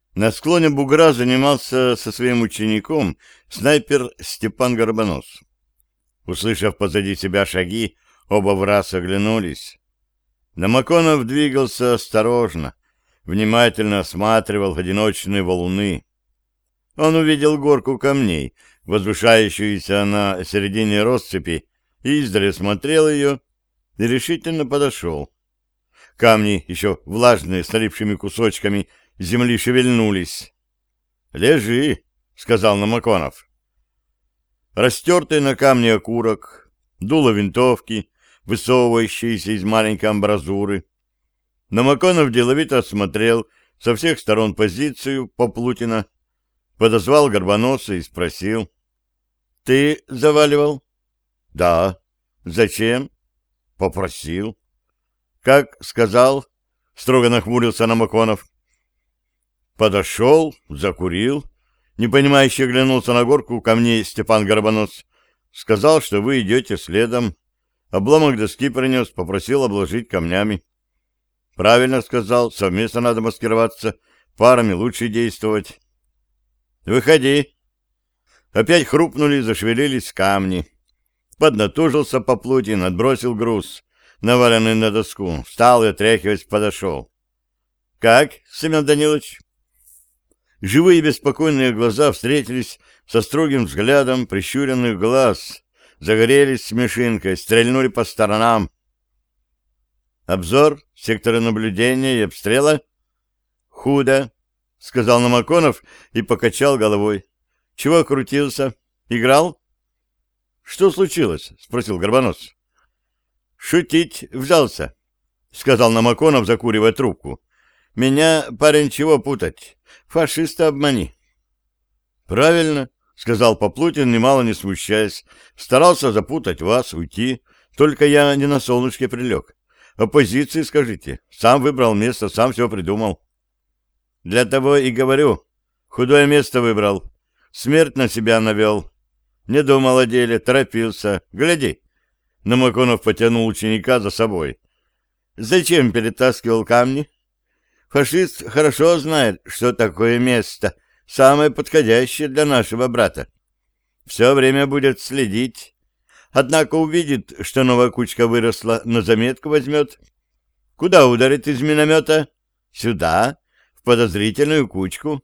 На склоне бугра занимался со своим учеником снайпер Степан Горбонос. Услышав позади себя шаги, оба враз оглянулись. Намаконов двигался осторожно, внимательно осматривал одиночные валуны. Он увидел горку камней, возвышающуюся на середине россыпи, и издали смотрел ее и решительно подошел. Камни, еще влажные, с налипшими кусочками земли, шевельнулись. «Лежи», — сказал Намаконов. Растертый на камне окурок, дуло винтовки, высовывающиеся из маленькой амбразуры. Намаконов деловито осмотрел со всех сторон позицию Поплутина, подозвал Горбоноса и спросил: «Ты заваливал?» «Да». «Зачем?» «Попросил». «Как сказал?» — строго нахмурился Намаконов. Подошел, закурил. Непонимающе оглянулся на горку камней Степан Горбонос. Сказал, что вы идете следом. Обломок доски принес, попросил обложить камнями. Правильно сказал, совместно надо маскироваться, парами лучше действовать. «Выходи». Опять хрупнули, зашевелились камни. Поднатужился Поплутин, отбросил груз, наваленный на доску, встал и, отряхиваясь, подошел. «Как, Семен Данилович?» Живые беспокойные глаза встретились со строгим взглядом прищуренных глаз, загорелись смешинкой, стрельнули по сторонам. «Обзор, секторы наблюдения и обстрела?» «Худо», — сказал Намаконов и покачал головой. «Чего крутился? Играл?» «Что случилось?» — спросил Горбонос. «Шутить взялся», — сказал Намаконов, закуривая трубку. «Меня, парень, чего путать? Фашиста обмани». «Правильно», — сказал Поплутин, немало не смущаясь. «Старался запутать вас, уйти. Только я не на солнышке прилег. Оппозиции скажите. Сам выбрал место, сам все придумал». «Для того и говорю. Худое место выбрал. Смерть на себя навел. Не думал о деле, торопился. Гляди». Намаконов потянул ученика за собой. «Зачем перетаскивал камни?» «Фашист хорошо знает, что такое место, самое подходящее для нашего брата. Все время будет следить. Однако увидит, что новая кучка выросла, на заметку возьмет. Куда ударит из миномета? Сюда, в подозрительную кучку.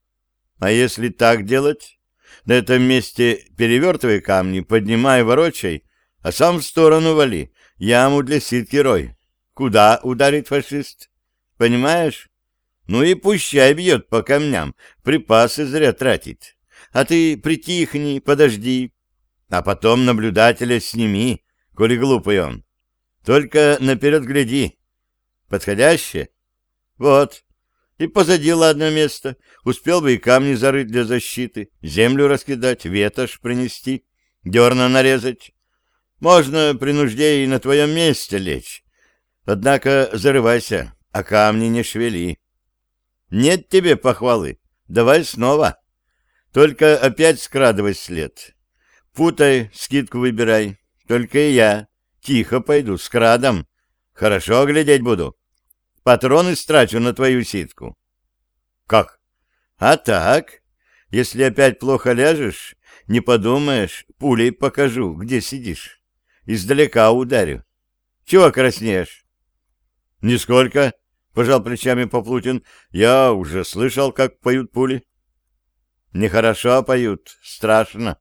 А если так делать? На этом месте перевертывай камни, поднимай, ворочай, а сам в сторону вали, яму для ситки рой. Куда ударит фашист? Понимаешь? Ну и пущай бьет по камням, припасы зря тратит. А ты притихни, подожди, а потом наблюдателя сними, коли глупый он. Только наперед гляди. Подходящее? Вот. И посадил одно место. Успел бы и камни зарыть для защиты, землю раскидать, ветошь принести, дерна нарезать. Можно при нужде и на твоем месте лечь. Однако зарывайся, а камни не шевели. Нет тебе похвалы, давай снова. Только опять скрадывай след. Путай, скидку выбирай. Только и я тихо пойду, с крадом. Хорошо глядеть буду. Патроны страчу на твою ситку. Как? А так, если опять плохо ляжешь, не подумаешь, пулей покажу, где сидишь. Издалека ударю. Чего краснеешь? Нисколько, пожал плечами Поплутин. Я уже слышал, как поют пули. Нехорошо поют, страшно.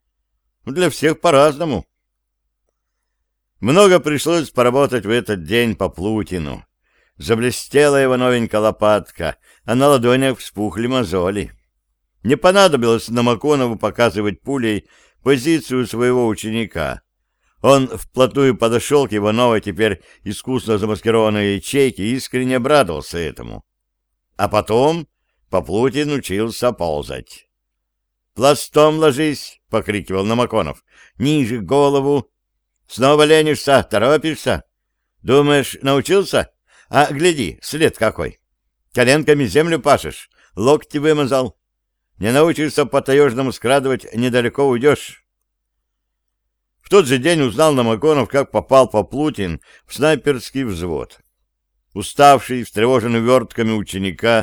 Для всех по-разному. Много пришлось поработать в этот день Поплутину. Заблестела его новенькая лопатка, а на ладонях вспухли мозоли. Не понадобилось Намаконову показывать пулей позицию своего ученика. Он вплотную подошел к его новой, теперь искусно замаскированной ячейке и искренне обрадовался этому. А потом Поплутин учился ползать. «Пластом ложись!» — покрикивал Намаконов. «Ниже голову! Снова ленишься, торопишься? Думаешь, научился? А гляди, след какой! Коленками землю пашешь, локти вымазал. Не научишься по-таежному скрадывать, недалеко уйдешь». В тот же день узнал Намаконов, как попал Поплутин в снайперский взвод. Уставший, встревоженный вертками ученика,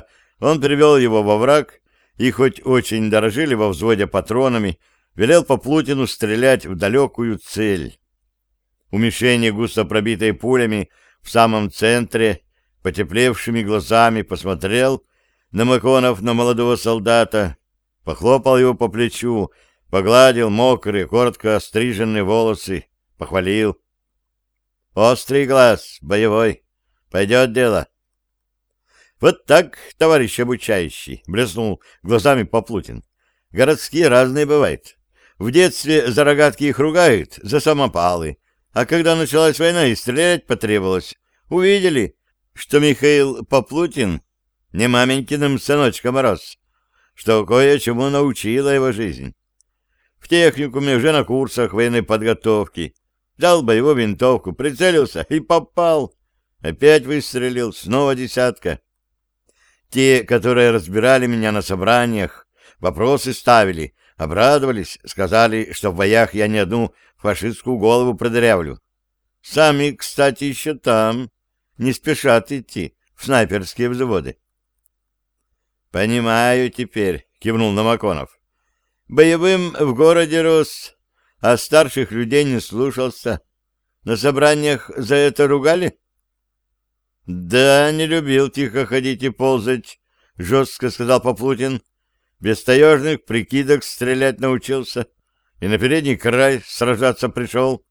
Он привел его во враг и, хоть очень дорожили во взводе патронами, велел Поплутину стрелять в далекую цель. У мишени, густо пробитой пулями, в самом центре, потеплевшими глазами посмотрел Намаконов на молодого солдата, похлопал его по плечу, погладил мокрые, коротко остриженные волосы, похвалил. «Острый глаз, боевой. Пойдет дело». «Вот так, товарищ обучающий», — блеснул глазами Поплутин. «Городские разные бывают. В детстве за рогатки их ругают, за самопалы. А когда началась война и стрелять потребовалось, увидели, что Михаил Поплутин не маменькиным сыночком рос, что кое-чему научила его жизнь. В техникуме уже на курсах военной подготовки взял боевую винтовку, прицелился и попал. Опять выстрелил, снова десятка. Те, которые разбирали меня на собраниях, вопросы ставили, обрадовались, сказали, что в боях я не одну фашистскую голову продырявлю. Сами, кстати, еще там, не спешат идти в снайперские взводы. «Понимаю теперь», — кивнул Намаконов. «Боевым в городе рос, а старших людей не слушался. На собраниях за это ругали?» «Да, не любил тихо ходить и ползать», — жестко сказал Поплутин. «Без таежных прикидок стрелять научился и на передний край сражаться пришел».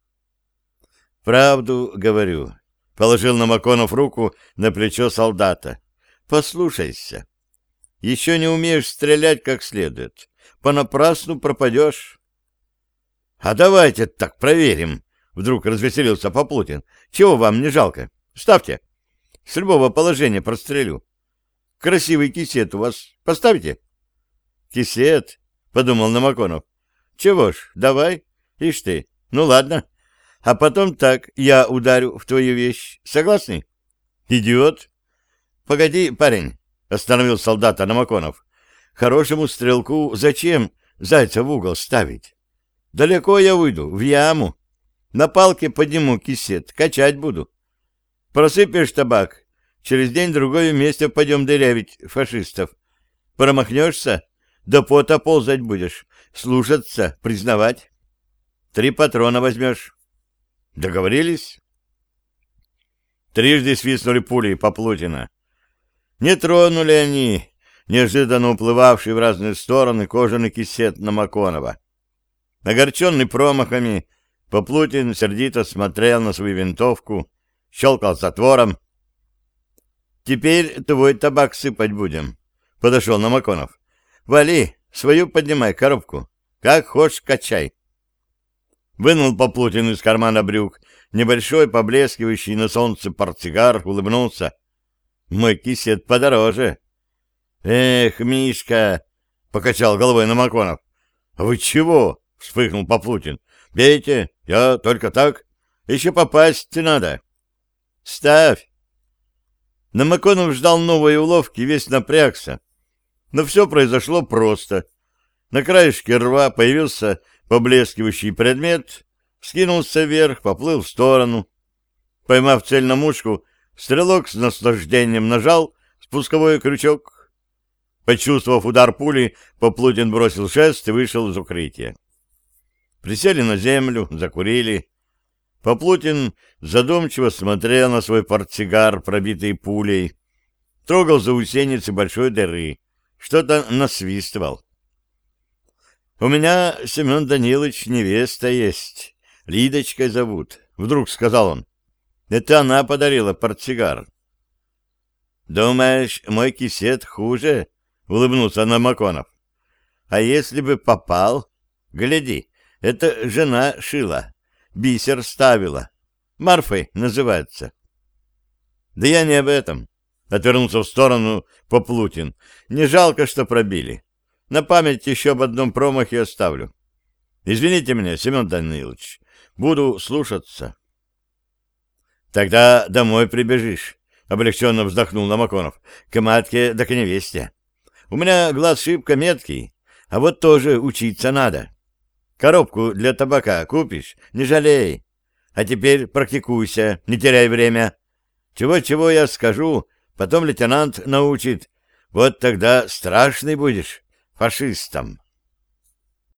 «Правду говорю», — положил Намаконов руку на плечо солдата. «Послушайся. Еще не умеешь стрелять как следует. Понапрасну пропадешь». «А давайте так проверим», — вдруг развеселился Поплутин. «Чего вам не жалко? Ставьте. С любого положения прострелю. Красивый кисет у вас поставите?» «Кисет?» — подумал Намаконов. «Чего ж, давай. Ишь ты. Ну ладно. А потом так, я ударю в твою вещь. Согласны?» «Идиот!» «Погоди, парень», — остановил солдата Намаконов. «Хорошему стрелку зачем зайца в угол ставить? Далеко я уйду, в яму. На палке подниму кисет, качать буду. Просыпешь табак, через день-другой вместе пойдем дырявить фашистов. Промахнешься, до пота ползать будешь, слушаться, признавать. 3 патрона возьмешь». «Договорились?» Трижды свистнули пули Поплутина. Не тронули они неожиданно уплывавший в разные стороны кожаный кисет Намаконова. Огорченный промахами, Поплутин сердито смотрел на свою винтовку, щелкал затвором. «Теперь твой табак сыпать будем», — подошел Намаконов. «Вали, свою поднимай коробку, как хочешь качай». Вынул Поплутин из кармана брюк небольшой, поблескивающий на солнце портсигар, улыбнулся. «Мой кисет подороже». «Эх, Мишка!» — покачал головой Намаконов. «А вы чего?» — вспыхнул Поплутин. «Бейте, я только так. Еще попасть надо». «Ставь!» Намаконов ждал новой уловки, весь напрягся. Но все произошло просто. На краешке рва появился поблескивающий предмет, вскинулся вверх, поплыл в сторону. Поймав цель на мушку, стрелок с наслаждением нажал спусковой крючок. Почувствовав удар пули, Поплутин бросил шест и вышел из укрытия. Присели на землю, закурили. Поплутин задумчиво смотрел на свой портсигар, пробитый пулей, трогал заусеницы большой дыры, что-то насвистывал. «У меня, Семен Данилович, невеста есть. Лидочкой зовут», — вдруг сказал он. «Это она подарила портсигар». «Думаешь, мой кисет хуже?» — улыбнулся Намаконов. «А если бы попал? Гляди, это жена шила, бисер ставила. Марфой называется». «Да я не об этом», — отвернулся в сторону Поплутин. «Не жалко, что пробили. На память еще об одном промахе оставлю. Извините меня, Семен Данилович, буду слушаться». «Тогда домой прибежишь», — облегченно вздохнул Намаконов. «К матке да к невесте. У меня глаз шибко меткий, а вот тоже учиться надо. Коробку для табака купишь, не жалей. А теперь практикуйся, не теряй время. Чего-чего я скажу, потом лейтенант научит. Вот тогда страшный будешь фашистом.